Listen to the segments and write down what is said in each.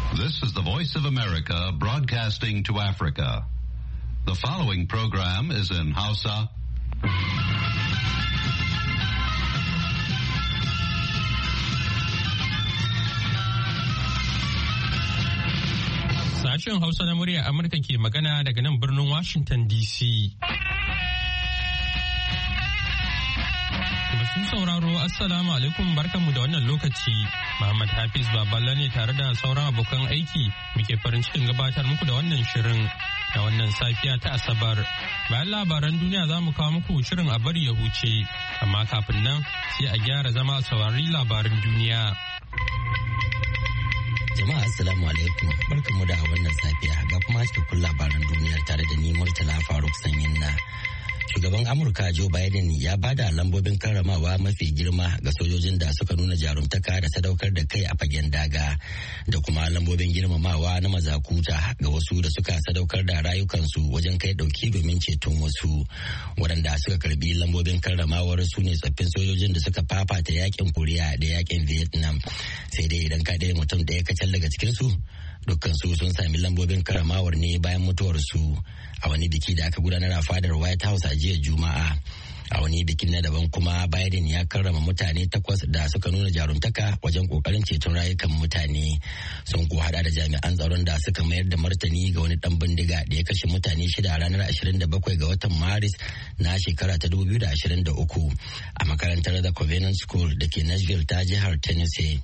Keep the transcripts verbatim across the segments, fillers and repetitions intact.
This is the Voice of America broadcasting to Africa. The following program is in Hausa. Sashen Hausa na murya Amurka ke magana daga nan birnin Washington D C. Masu sauraro Assalamu alaikum barkanmu da wannan lokaci. Muhammad Hafiz Baballa ne tare da sauran abokan aiki muke farin cikin gabatar muku da wannan shirin da wannan safiya ta Asabar. Bayan labaran duniya za mu kawo muku shirin a bari ya huce, amma kafin nan sai a gyara zama a saurari labaran duniya. Jama'a Assalamu alaikum barkanmu da wannan safiya ga kuma cikakkun labaran duniyar tare da ni Murtala Faruk Sanyinna. Shugaban Amurka Joe Biden ya bada lambobin karramawa mafi girma ga sojojin da suka nuna jarumtaka da sadaukar da kai a fagen daga da kuma lambobin girmamawa na mazakuta ga wasu da suka sadaukar da rayukansu wajen kai dauki domin ceton wasu. Waɗanda suka karbi lambobin karramawar su ne tsaffin sojojin da suka fafata yakin Koriya da yakin Vietnam. Sai dai idan ka ɗaya mutum ɗaya kacal daga cikinsu dukkan su sun sami lambobin karamawar ne bayan mutuwarsu a wani biki da aka gudanar a fadar White House a jiya Juma'a. A wani bikin na daban kuma Biden ya karrama mutane takwas da suka nuna jarumtaka wajen kokarin ceton rayukan mutane. Sun ko hada da jami'an tsaron da suka mayar da martani ga wani dan bindiga da ya kashe mutane shida a ranar ashirin da bakwai ga watan Maris na shekara ta dubu biyu da ashirin da uku a makarantar The Covenant School da ke Nashville ta jihar Tennessee.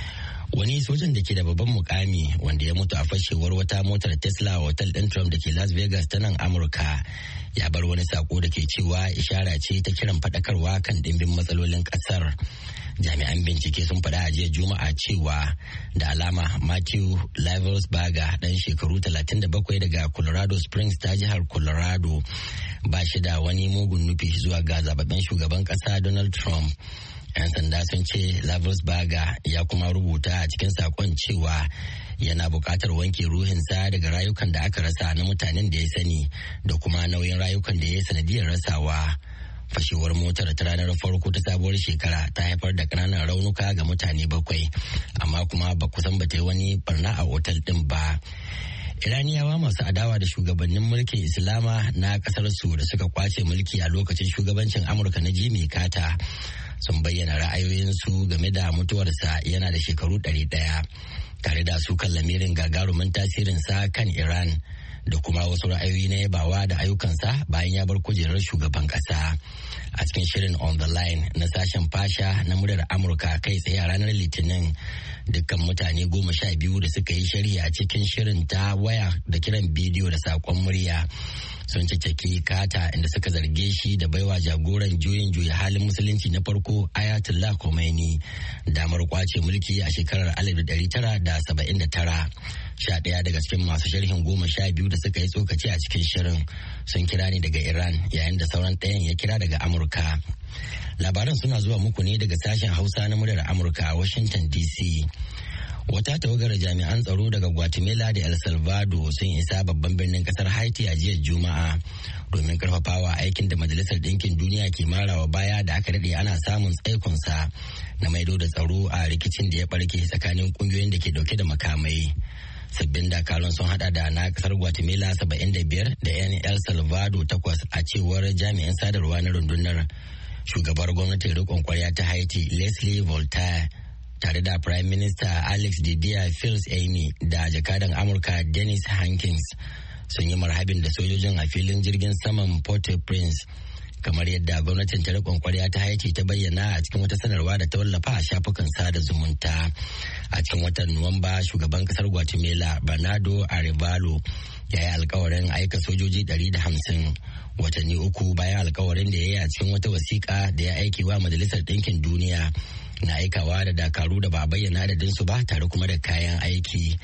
Wani sojan da ke da babban mukami wanda ya mutu a fashewar wata motar Tesla a hotel ɗin Trump da ke Las Vegas ta nan Amurka ya bar wani sako da ke cewa ishara ce ta kiran faɗakarwa kan ɗimbin matsalolin ƙasar. Jami'an bincike sun faɗa a jiya Juma'a cewa da alama Matthew Livelsberger ɗan shekaru talatin da bakwai daga Colorado Springs ta jihar Colorado ba shi da wani mugun nufi zuwa ga zababben shugaban ƙasa Donald Trump. 'Yan sanda sun ce Livelsberger ya kuma rubuta a cikin sakon cewa yana buƙatar wanke ruhinsa daga rayukan da aka rasa na mutanen da ya sani da kuma nauyin rayukan da ya sanadiyar rasawa. Fashewar motar ta ranar farko ta sabuwar shekara ta haifar da ƙananan raunuka ga mutane bakwai, amma kuma ba kusan ba ta yi wani barna a otal ɗin ba. Iraniyawa masu adawa da shugabannin mulkin Islama na ƙasar su da suka kwace mulki a lokacin shugabancin Amurka na Jimmy Carter sun bayyana ra'ayoyinsu game da mutuwarsa yana da shekaru ɗari ɗaya tare da su kan lamirin gagarumin tasirinsa kan Iran da kuma wasu ra'ayoyi na yabawa da ayyukansa bayan ya bar kujerar shugaban ƙasa. A cikin shirin On the Line na sashen Fasha na muryar Amurka kai tsaye a ranar Litinin, dukkan mutane goma sha biyu da suka yi sharhi a cikin shirin ta waya da kiran bidiyo da saƙon murya sun ciceki Kata inda suka zarge shi da baiwa jagoran juyin juya halin musulunci na farko Ayatollah Khomeini damar kwace mulki a shekarar alif ɗari tara da saba'in da tara. Sha ɗaya daga cikin masu sharhin goma sha biyu da suka yi tsokaci a cikin shirin sun kira ne daga Iran yayin da sauran ɗayan ya kira daga Amurka. Labaran suna zuwa muku ne daga sashen Hausa na muryar Amurka a Washington D C. Wata tawagar jami'an tsaro daga Guatemala da El Salvador sun isa babban birnin kasar Haiti a jiya Juma'a domin karfafawa aikin da Majalisar Ɗinkin Duniya ke marawa baya da aka daɗe ana samun tsaikonsa na maido da tsaro a rikicin da ya barke tsakanin ƙungiyoyin da ke dauke da makamai. Sabbin dakarun sun hada da na kasar Guatemala saba'in da biyar da 'yan El Salvador takwas a cewar jami'in sadarwa na rundunar. Shugabar gwamnatin riƙon kwarya ta Haiti Leslie Voltaire tare da Prime Minister Alex Didier Fils-Aimé da jakadan Amurka Dennis Hankins sun yi marhabin da sojojin a filin jirgin saman Port-au-Prince kamar yadda gwamnatin ta riƙon kwarya ta Haiti ta bayyana a cikin wata sanarwa da ta wallafa a shafukan sada zumunta. A cikin watan Nuwamba shugaban kasar Guatemala Bernardo Arevalo ya yi alkawarin aika sojoji ɗari da hamsin watanni uku bayan alkawarin da ya yi a cikin wata wasiƙa da ya aiki wa Majalisar Ɗinkin Duniya na aikawa da dakaru da ba a bayyana adadinsu ba tare kuma da kayan aiki.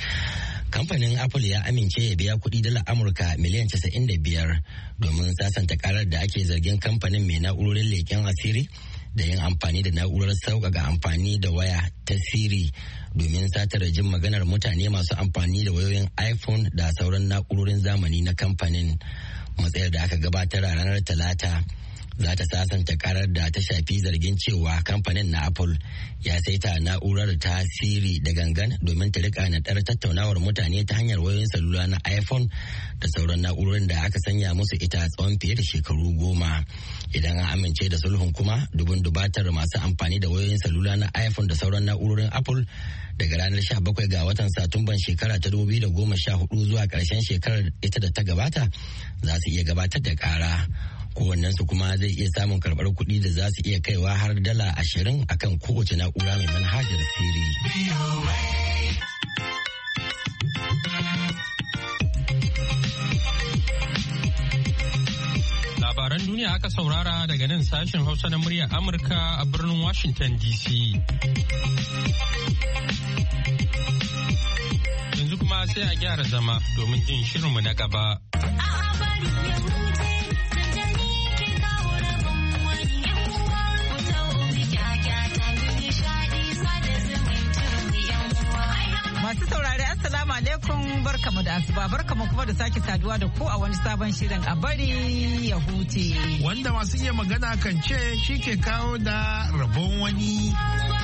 Kamfanin Apple ya amince ya biya kuɗi dala Amurka miliyan casa'in da biyar domin sasanta karar da ake zargin kamfanin mai na'urorin leƙen asiri da yin amfani da na'urar sauƙaƙa amfani da waya ta Siri domin satar jin maganar mutane masu amfani da wayoyin iPhone da sauran na'urorin zamani na kamfanin. Matsayar da aka gabatar a ranar Talata za ta sasanta karar da ta shafi zargin cewa kamfanin na Apple ya saita na'urar ta Siri da gangan domin ta rika naɗar tattaunawar mutane ta hanyar wayoyin salula na iPhone da sauran na'urorin da aka sanya musu ita tsawon fiye da shekaru goma. Idan an amince da sulhun kuma dubun dubatar masu amfani da wayoyin salula na iPhone da sauran na'urorin Apple daga ranar sha bakwai ga watan Satumban shekara ta dubu biyu da goma sha hudu zuwa ƙarshen shekarar ita da ta gabata za su iya gabatar da ƙara. Kowannensu kuma zai iya samun karɓar kuɗi da za su iya kaiwa har dala ashirin akan kowace na'ura mai manhajar Siri. Labaran duniya aka saurara daga nan sashen Hausa na muryar Amurka a birnin Washington D C. Yanzu kuma sai a gyara zama domin jin shirinmu na gaba. Masu saurari Assalamu alaikum barkamu da asuba barkamu kuma da sake saduwa da ku a wani sabon shirin a bari ya huce. Wanda masu iya magana kan ce shi ke kawo da rabon wani.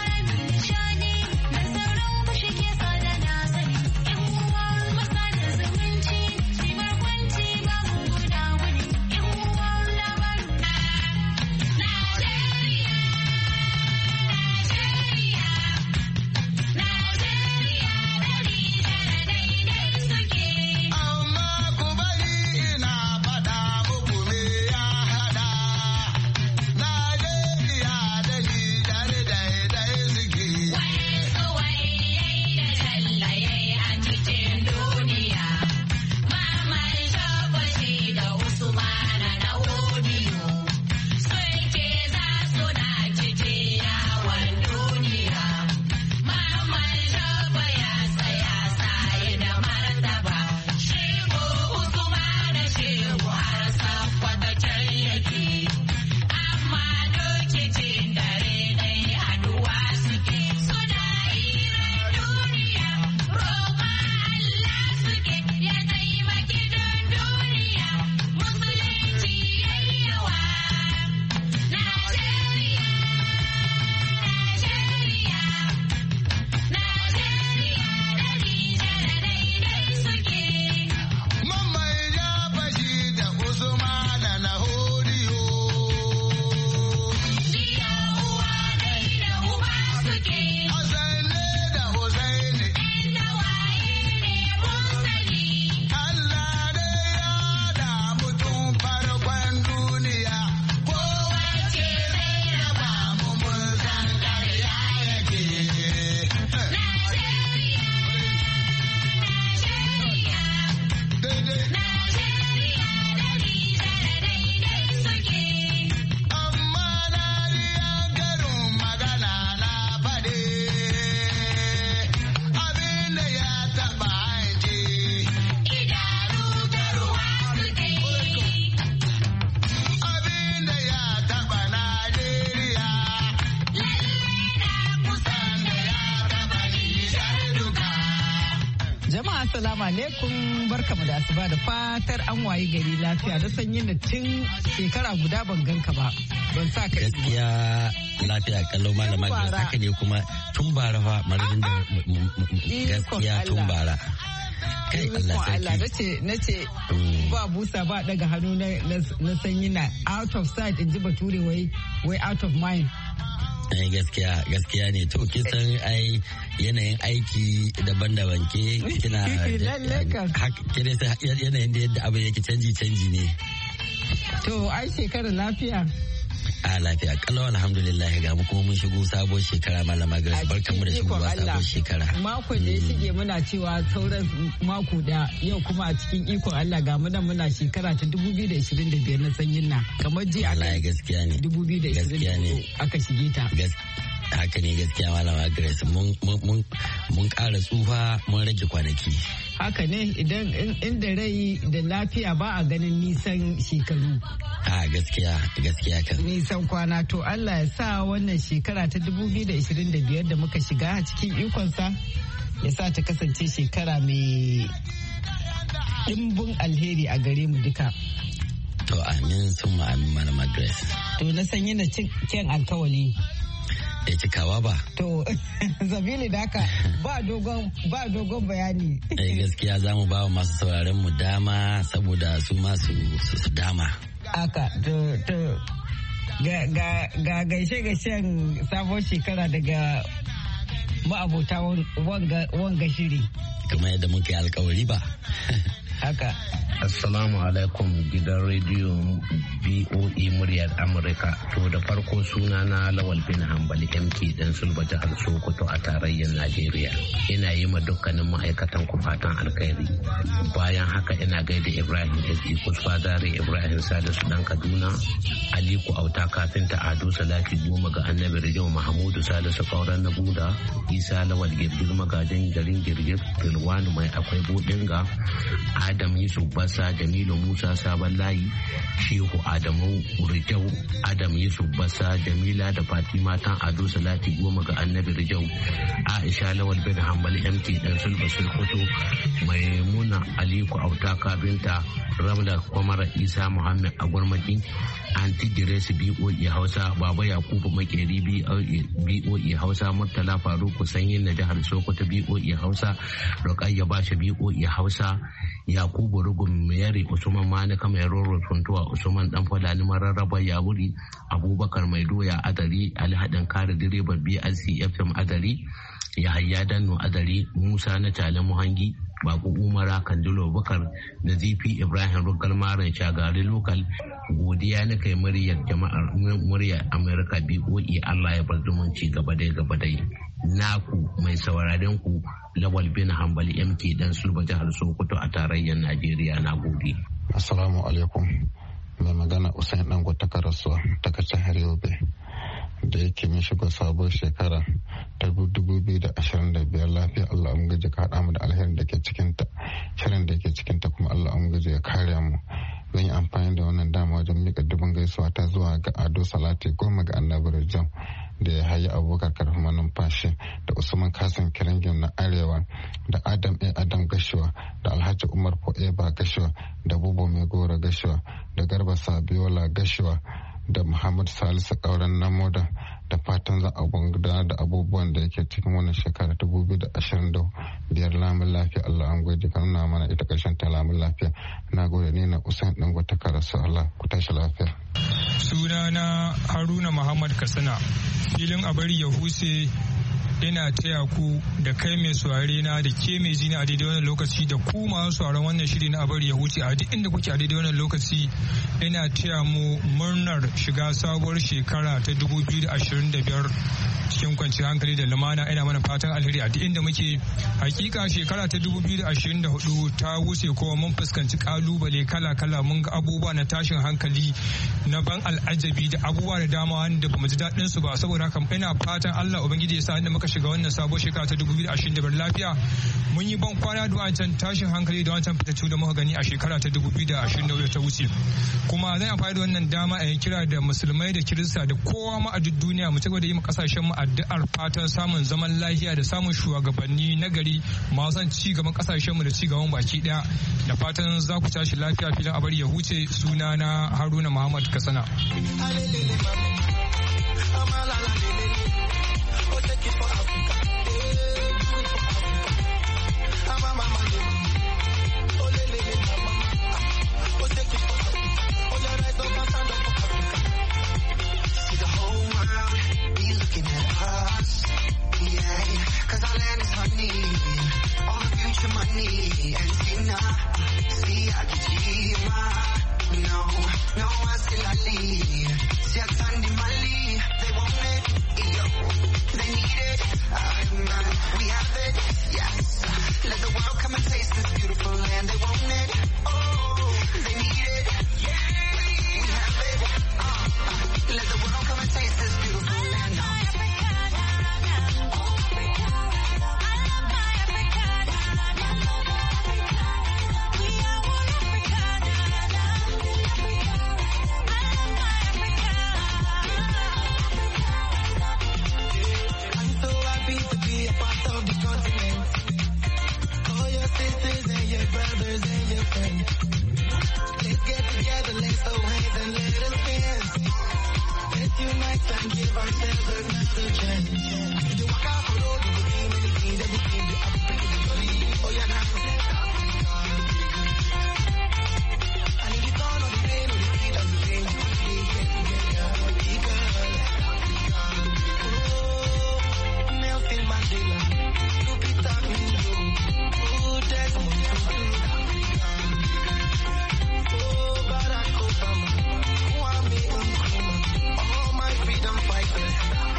Assalamu alaikum barkamu da asuba da fatar an wayi gari lafiya da sanyin da tun shekara guda ban ganka ba ban sa ka gaskiya lafiya kallo malama da haka ne kuma tun bara fa maradin da gaskiya tun bara kai Allah Allah nace nace ba busa ba daga hannu na sanyi na out of sight in ji bature wai wai out of mind. Ai gaskiya gaskiya ne to kisan ai yanayin aiki daban-daban ke kina yanayin da yadda abin yake canji canji ne. To ai shekarar lafiya. A lafiya kalau alhamdulillah ga mu kuma mun shigo sabuwar shekara malama Grace barkamu da shigowa sabuwar shekara. Mako da ya shige muna cewa sauran mako da yau kuma a cikin ikon Allah ga mu nan muna shekara ta dubu biyu da ishirin da biyar na sanyin na kamar ji aka gaskiya ne dubu biyu da ishirin da hudu aka shige ta. Haka ne gaskiya malama Grace mun mun mun ƙara tsufa mun rage kwanaki. Haka ne idan inda rai da lafiya ba a ganin nisan shekaru. A gaskiya gaskiya kan. Nisan kwana to Allah ya sa wannan shekara ta dubu biyu da ishirin da biyar da muka shiga a cikin ikonsa ya sa ta kasance shekara mai dimbin alheri a gare mu duka. To amin sun ma'amin Malama Grace. To na sanyi na cikin alkawali. Ya cikawa ba. To zabili da haka ba dogon ba dogon bayani. Eh gaskiya za mu ba wa masu sauraren mu dama saboda su masu su dama. Aka to to ga ga ga gaishe gaishen sabon shekara daga ma'abota wanga wanga shiri. Kamar yadda muke alkawari ba. Haka. Assalamu alaikum gidan rediyo B O E muryar Amurka. To da farko suna na Lawal bin Hambali M K dan Sulba jihar Sokoto a tarayyar Najeriya. Ina yi ma dukkanin ma'aikatan ku fatan alkhairi. Bayan haka ina gaida Ibrahim S. Kusfa Zare, Ibrahim Salisu dan Kaduna, Aliku Auta Kafinta Ado Salati Goma ga Annabi Rijau Mahamudu Salisu Kauran na Buda, Isa Lawal Girgir Magajin garin Girgir, Filwanu mai akwai Bodinga, Adam Yusuf Basa, Jamilu Musa Sabon Layi, Shehu Adamu Rijau, Adam Yusuf Basa, Jamila da Fatima tan Ado Salati Goma ga Annabi Rijau, Aisha Lawal bin Hambali M K dan Sulba Sulkoto, Maimuna Aliku Auta Kabinta, Ramla Kwamara Isa Muhammad Agwarmaki, Anti Diresi B O E Hausa, Baba Yakubu Makeri B O E Hausa, Murtala Faruku Sanyin na jihar Sokoto B O E Hausa, Rukayya Basha B O E Hausa, Yakubu Rugun Mayari, Usman Manika Mai Roro Tuntuwa, Usman Dan Fulani Mararraba Yawuri, Abubakar Mai Doya Adari, Alhadin Kare Direban B L C F M Adari, Yahaya Danno Adari, Musa na Tale Muhangi, Baku Umara Kandulo Bakar da Z P Ibrahim Rugal Maran Shagari Lokal. Godiya na kai muryar jama'ar muryar Amerika B O E, Allah ya bar zumunci gaba dai gaba dai. Naku mai sauraren ku Lawal bin Hambali M K dan Sulba jihar Sokoto a tarayyar Najeriya. Na gode. Assalamu alaikum. Mai magana Usain Dango ta Karasuwa ta Kacahar Yobe. Da yake min shiga sabuwar shekara ta dubu biyu da ashirin da biyar lafiya Allah an gaji ka haɗa mu da alherin da ke cikinta, shirin da ke cikinta kuma Allah an gaji ya kare mu. Zan yi amfani da wannan dama wajen miƙa dubin gaisuwa ta zuwa ga Ado Salati Goma ga Annabi Rijau, da ya hayi Abubakar Karfuma Numfashi, da Usman Kasim Kirangin na Arewa, da Adam A. Adam Gashuwa, da Alhaji Umar Fo'eba Gashuwa, da Bubo Mai Gora Gashuwa, da Garba Sabiola Gashuwa, da Muhammad Salisu Kauran Namoda. Da fatan za a gudanar da abubuwan da yake cikin wannan shekara ta dubu biyu da ashirin da biyar lamun lafiya. Allah an gwaji ka nuna mana ita ƙarshen ta lamun lafiya. Na gode ne na Usain Dango ta Karasu. Allah ku tashi lafiya. Sunana Haruna Muhammad Katsina, filin a bari ya huse. Ina taya ku da kai mai saurare na da ke mai jini a daidai wannan lokaci da ku masu sauraron wannan shiri na abari ya huce a duk inda kuke a daidai wannan lokaci. Ina taya mu murnar shiga sabuwar shekara ta dubu biyu da ashirin da biyar cikin kwanciyar hankali da lumana. Ina mana fatan alheri a duk inda muke. Hakika shekara ta dubu biyu da ashirin da hudu ta wuce kuma mun fuskanci kalubale kala-kala, mun ga abubuwa na tashin hankali na ban al'ajabi da abubuwa da dama wanda bamu ji daɗin su ba. Saboda haka ina fatan Allah ubangiji ya sa inda muka shiga wannan sabon shekara ta dubu biyu da ashirin da biyar lafiya. Mun yi ban kwana da wancan tashin hankali da wancan fitattu da muka gani a shekara ta dubu biyu da ashirin da hudu ta wuce. Kuma zan amfani da wannan dama a yi kira da musulmai da kirista da kowa ma a duk duniya mu cigaba da yi mu kasashen mu addu'ar fatan samun zaman lafiya da samun shugabanni na gari masu son ci gaban kasashen mu da ci gaban baki daya. Da fatan za ku tashi lafiya. Filin a bari ya huce. Sunana Haruna Muhammad Katsina. Let us dance. Let's unite and give ourselves another chance. You walk out for road, you will see many things, everything you have to do. Oh yeah, now. And if you don't know the pain or the sweet of the pain, you can get together. Oh, Nelson Mandela, Lupita Nyong'o, oh, Desmond Tutu, oh, Barack Obama, Kwame Nkrumah, all my freedom fighters.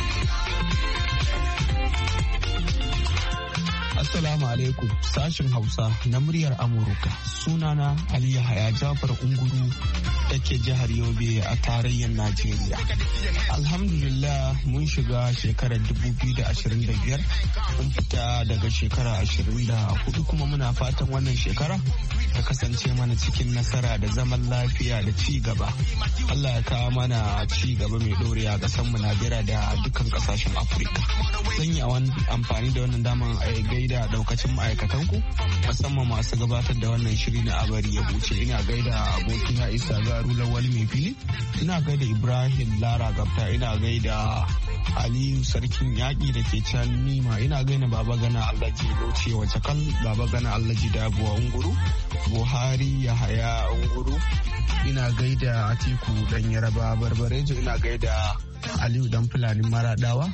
Assalamu alaikum, sashin Hausa na muryar Amurka. Sunana Ali Yahaya Jafar Unguru da ke jihar Yobe a tarayyar Najeriya. Alhamdulillah mun shiga shekarar dubu biyu da ashirin da biyar, mun fita daga shekara ashirin da hudu kuma muna fatan wannan shekara ta kasance mana cikin nasara da zaman lafiya da ci gaba. Allah ya kawo mana ci gaba mai ɗorewa a ƙasar mu Najeriya da dukkan ƙasashen Afirka. Zan yi amfani da wannan daman a gaida daukacin ma'aikatan ku, musamman masu gabatar da wannan shiri na abari ya huce. Ina gaida abokina Isa Garu Lawal mai fili, ina gaida Ibrahim Lara Gabta, ina gaida Aliyu Sarkin Yaƙi da ke can Nima, ina gaida Baba Gana Alhaji Loce wace kan Baba Gana Alhaji Dabuwa Unguru, Buhari Yahaya Unguru, ina gaida Atiku Dan Yaraba Barbarejo, ina gaida Aliyu Dan Fulani Maradawa,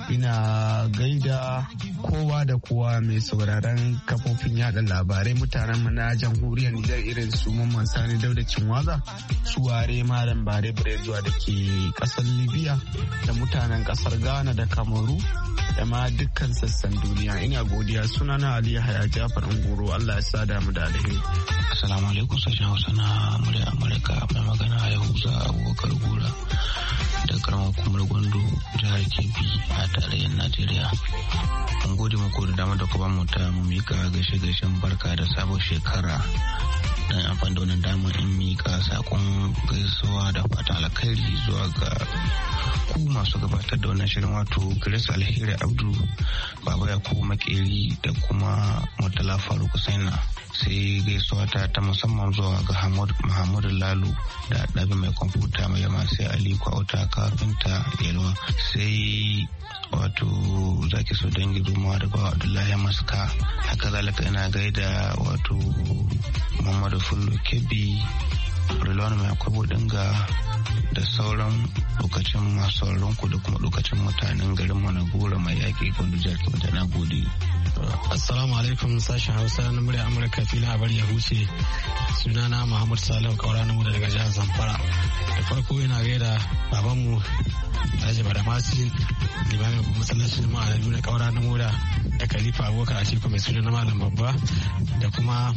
ina gaida kowa da kowa mai sauraron kafofin yada labarai mutanen mu na jamhuriyar Nijar irin su Mamman Sani Dauda Cinwaza, Suware Malam Bare Barezuwa da ke kasar Libya da mutanen kasar Ghana da Kamaru da ma dukkan sassan duniya. Ina godiya, sunana Ali Yahaya Jafar Unguru, Allah ya sada mu da alheri. Assalamu alaikum, sashen Hausa na murya Amurka, mai magana a Yahuza Abubakar Gora da karamar hukumar Gondo jihar Kebbi a tarayyar Najeriya. Mun gode muku da damar da ku bamu ta mu mika gaishe-gaishen barka da sabon shekara. Dan amfani da wannan damar in mika sakon gaisuwa da fatan alkhairi zuwa ga ku masu gabatar da wannan shirin, wato Grace Alheri Abdu, Baba Yakubu Makeri da kuma Murtala Faruk Husaina. Sai gaisuwa ta ta musamman zuwa ga Muhammadu Lalu da ɗabi mai kwamfuta mai yamma, sai Aliko Auta kafinta Yalwa, sai wato zaki so dangi dumawa da bawa Abdullahi Maska. Haka zalika ina gaida wato Muhammadu Fullo Kebbi, Rilwan mai akwai dinga da sauran lokacin masu ku da kuma lokacin mutanen garin Managora mai yaƙi Gondo jihar Kebbi da na gode. Assalamu alaikum, sashen Hausa na murya Amurka, filin abar ya huce. Sunana Muhammad Salihu Kaura na mu daga jihar Zamfara. Da farko yana gaida babanmu Alhaji Badamasi, limamin masallacin ma'anabi na Kaura na Moda, da Khalifa Abubakar a cikin mai suna na Malam Babba, da kuma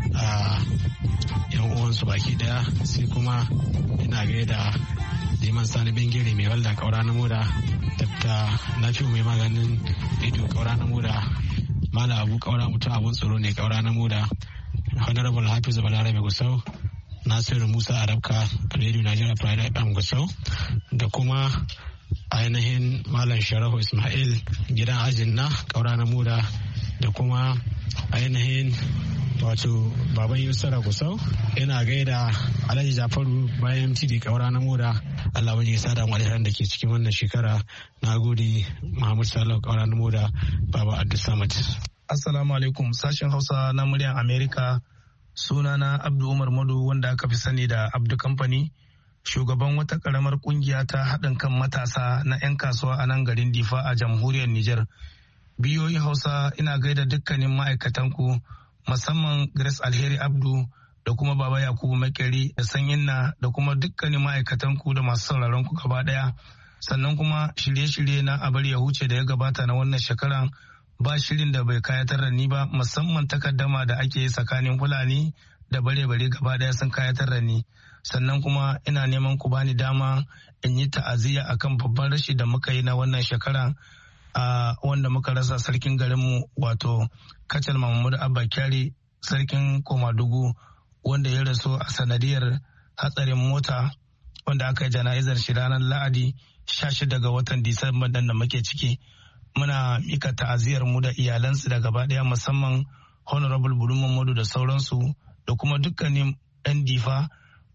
yan uwansu baki daya. Sai kuma ina gaida liman Sani Bengire mai walda Kaura na Moda, Dr. Nafi'u mai maganin ido Kaura na Moda, Malam Abu Kaura mutum abun tsoro ne Kaura na Moda, Honorable Hafizu Balarabe Gusau, Nasiru Musa Arabka, Radio Nigeria Pride F M Gusau, da kuma ainihin Malam Sharafu Ismail gidan ajin na Kaura na Moda, da kuma ainihin wato Baban Yusra Gusau. Ina gaida Alhaji Jafaru bayan T D Kaura na Moda. Allah wani ya sada mu alheran da ke cikin wannan shekara. Na gode, Muhammad Salihu Kaura na Moda, Baba Abdul Samad. Assalamu alaikum, sashen Hausa na muryar Amerika. Sunana Abdu Umar Madu, wanda aka fi sani da Abdu Company, shugaban wata karamar kungiya ta haɗin kan matasa na 'yan kasuwa a nan garin Difa a jamhuriyar Nijar. Biyoyi Hausa, ina gaida dukkanin ma'aikatanku, musamman Grace Alheri Abdu da kuma Baba Yakubu Makeri da Sanyinna da kuma dukkanin ma'aikatanku da masu sauraron ku gaba ɗaya. Sannan kuma shirye-shirye na abar ya huce da ya gabata na wannan shekaran ba shirin da bai kayatar da ni ba, musamman takaddama da ake yi tsakanin Fulani da bare-bare gaba daya sun kayatar da ni. Sannan kuma ina neman ku bani dama in yi ta'aziyya akan babban rashi da muka yi na wannan shekara, a wanda muka rasa sarkin garinmu wato Kacal Mahmud Abba Kyari, sarkin Komadugu, wanda ya rasu a sanadiyar hatsarin mota wanda aka yi jana'izar shi ranar Lahadi sha shida ga watan Disamba da muke ciki. Muna mika ta'aziyar mu da iyalansu da gaba daya, musamman Honorable Bulu Mamadu da sauransu, da kuma dukkanin ɗan Difa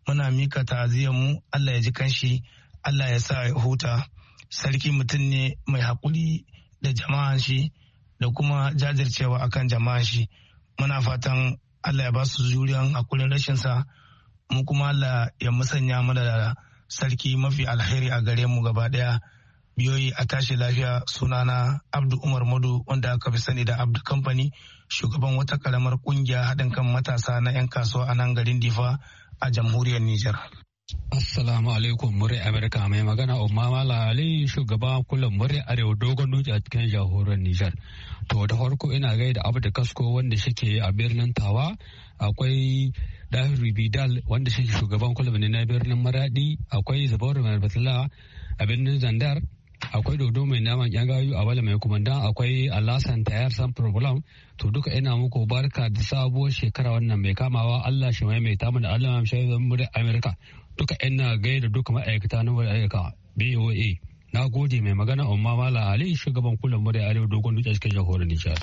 muna mika ta'aziyar mu Allah ya ji kanshi, Allah ya sa ya huta. Sarki mutum ne mai haƙuri da jama'an shi da kuma jajircewa akan jama'an shi. Muna fatan Allah ya ba su juriyan haƙurin rashin sa, mu kuma Allah ya musanya mana da sarki mafi alheri a gare mu gaba daya. Biyoyi a tashi lafiya, sunana Abdu Umar Madu wanda aka fi sani da Abdu Company, shugaban wata karamar kungiya haɗin kan matasa na 'yan kasuwa a nan garin Difa a jamhuriyar Nijar. Assalamu alaikum murai Amerika, mai magana Umma Mala Ali, shugaban kullum murai Arewa Dogon Dutse a cikin jamhuriyar Nijar. To da farko ina gaida Abdu Kasko wanda shike a birnin Tawa, akwai Dahiru Bidal wanda shike shugaban kullum ne na birnin Maradi, akwai Zabaru Mai Batala a birnin Zandar, akwai Dodo mai naman yan gayu a Bala mai kumandan, akwai Alasan Tayar San Problem. To duka ina muku barka da sabuwar shekara wannan mai kamawa, Allah shi maimaita mana, Allah ya shaida mu da Amerika. Duka ina gaida duka ma'aikata na ayyuka B O A. Na gode. Mai magana Umma Mala Ali, shugaban kullum mu da Arewa Dogon Dutse cikin jamhuriyar Nijar.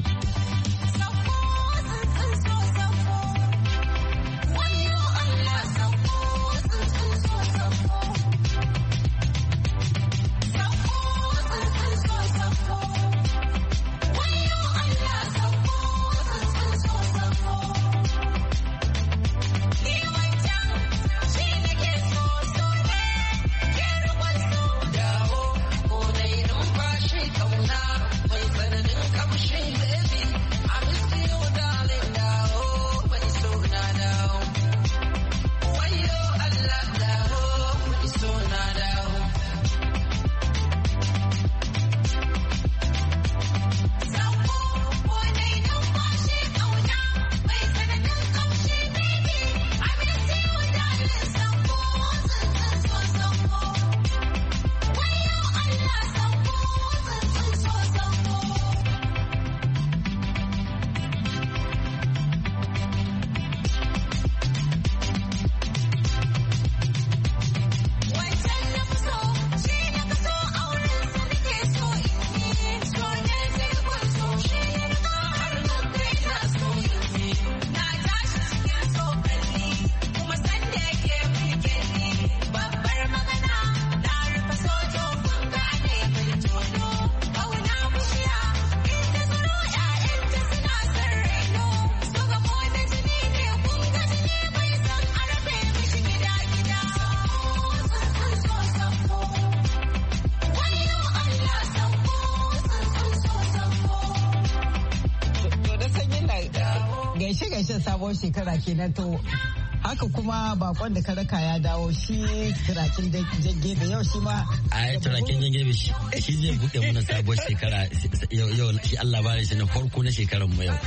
gaishe-gaishen sabon shekara kenan. To haka kuma bakon da ka raka ya dawo, shi turakin jangebe yau shi ma a turakin jangebe shi zai buɗe mana sabon shekara yau, shi Allah bari shi na farko na shekarar mu yau.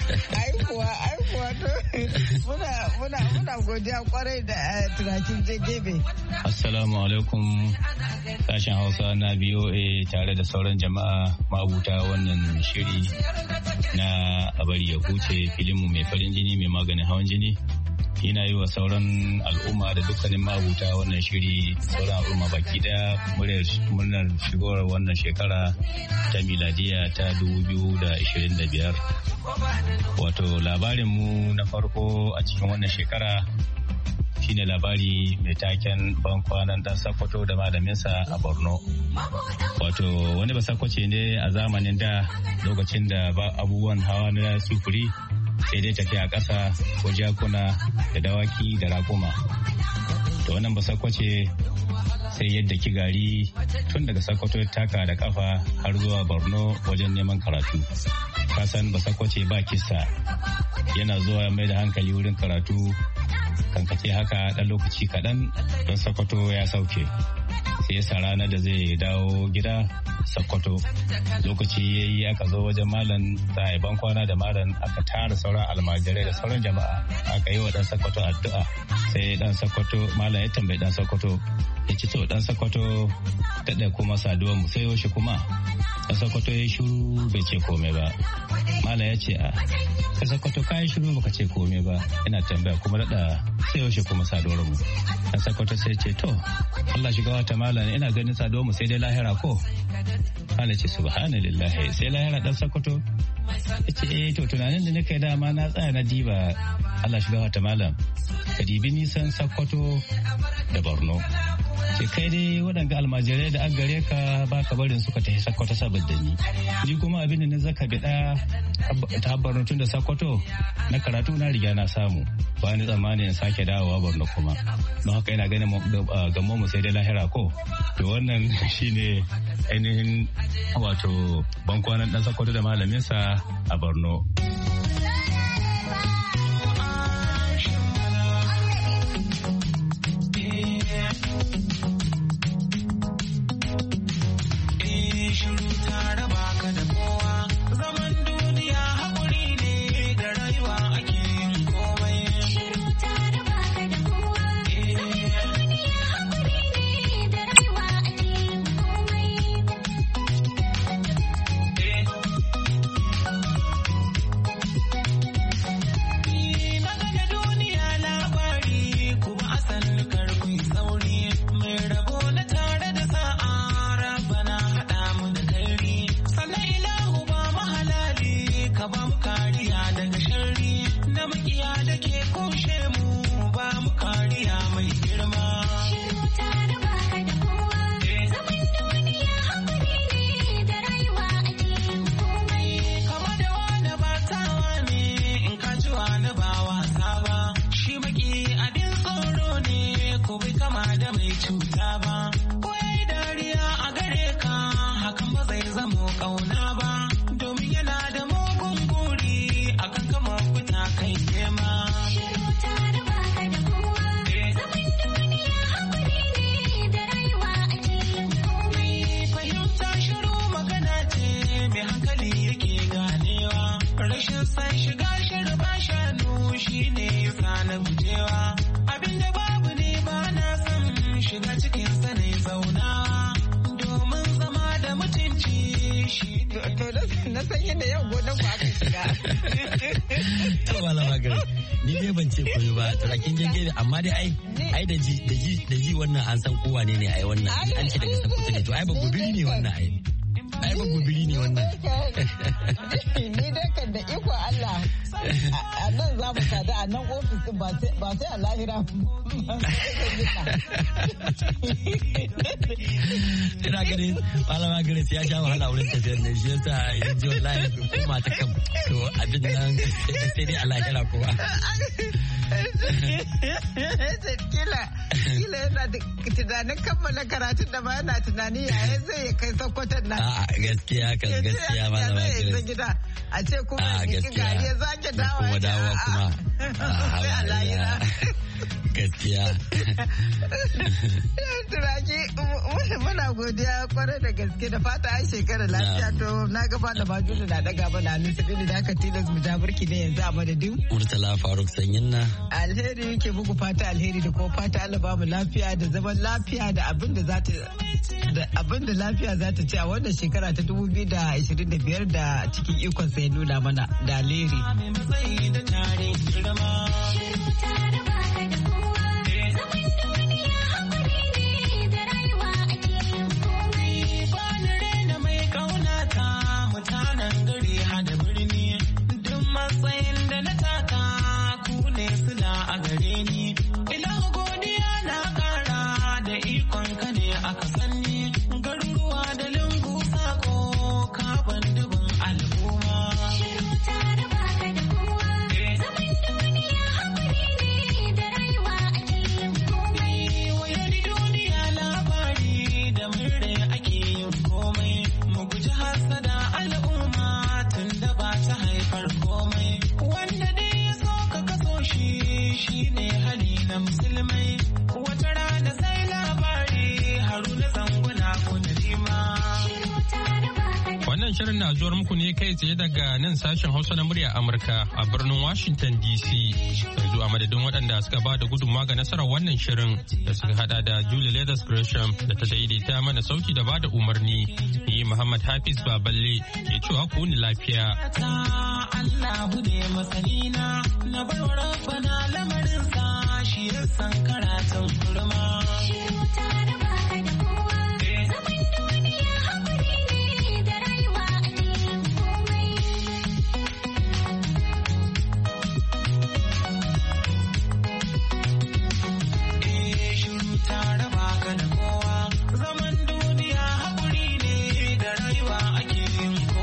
Aikuwa aikuwa to muna muna muna godiya kwarai da turakin jangebe. Assalamu alaikum sashen Hausa na B O A tare da sauran jama'a mabuta wannan shiri na abari ya huce, filinmu mai farin jini mai maganin hawan jini. Ina yi wa sauran al'umma da dukkanin mabuta wannan shiri, sauran al'umma baki daya murnar shigowar wannan shekara ta miladiya ta dubu biyu da ashirin da biyar. Wato labarinmu na farko a cikin wannan shekara shine labari mai taken ban kwanan dan Sokoto da malaminsa a Borno. Wato wani basakwace ne a zamanin da, lokacin da ba abubuwan hawa na sufuri sai dai tafiya a ƙasa ko jakuna da dawaki da raƙuma. To wannan basakwace sai yadda ki gari tun daga Sokoto taka da kafa har zuwa Borno wajen neman karatu. Kasan basakwace ba kissa, yana zuwa mai da hankali wurin karatu, kankace haka ɗan lokaci kaɗan don Sokoto ya sauke. Sai yasa ranar da zai dawo gida Sokoto, lokaci ya yi aka zo wajen malam za a yi ban kwana da malam, aka tara sauran almajirai da sauran jama'a, aka yi wa ɗan Sokoto addu'a. Sai ɗan Sokoto, malam ya tambayi ɗan Sokoto, ya ci to ɗan Sokoto daɗa kuma saduwa mu sai yaushe kuma. a Sokoto ya shiru bai ce komai ba. Malam ya ce a ka Sokoto ka yi shiru baka ce komai ba, ina tambaya kuma daɗa sai yaushe kuma saduwar mu. A Sokoto sai ce to Allah shiga wata malam ina ganin saduwar mu sai dai lahira ko. Malam ce subhanallahi sai lahira dan Sokoto. Ce eh to tunanin da nake dama na tsaya na diba Allah shiga wata malam ka dibi nisan Sokoto da Borno. Ce kai dai waɗanga almajirai da an gare ka ba ka barin suka tafi Sokoto saboda ni. Ni kuma abin da na zaka bida ta Borno tun da Sokoto na karatu na riga na samu. Ba ni tsammanin in sake dawowa Borno kuma. Don haka ina ganin gammo mu sai dai lahira ko. To wannan shine ainihin wato bankwanan dan Sokoto da malaminsa a Borno. Ni dai ban ce koyo ba turakin jirgi amma dai ai ai da ji da ji da ji wannan an san kowa ne ne ai wannan an ce daga Sokoto ne to ai ba gobiri ne wannan ai ai ba gobiri ne wannan ni dai kan da iko Allah a nan za mu sada a nan ofis ba sai ba sai a lahira ina gani malama Grace ya sha wahala wurin tafiyar ne shi yasa yanzu wallahi kuma ta kam to abin nan sai dai a lahira kowa kila kila yana da tunanin kammala karatun da ba yana tunani yaya zai kai Sokoton nan a gaskiya kan gaskiya malama Grace gida a ce kuma ki gari ya zake dawo kuma dawo kuma a lahira gaskiya turaki muna godiya kwarai da gaske da fata an shekara lafiya to na gaba da majudu na daga mana hannun sabili da aka tilas mu ja burki ne yanzu a madadin Murtala Faruk Sanyin na alheri yake muku fata alheri da kuma fata Allah ba mu lafiya da zaman lafiya da abin da za ta da abin da lafiya za ta ci a wannan shekara ta dubu biyu da ashirin da biyar da cikin ikon sai nuna mana da alheri. wannan shirin na zuwar muku ne kai tsaye daga nan sashen Hausa na murya Amurka a birnin Washington D C. Yanzu a madadin waɗanda suka ba da gudunmawa ga nasarar wannan shirin da suka hada da Julie Leathers Gresham da ta daidaita mana sauki da ba da umarni. Ni Muhammad Hafiz Baballe ke cewa ku ni lafiya. Allahu ne masanina na bar rabbana lamarin sa shi ya san karatun kurma.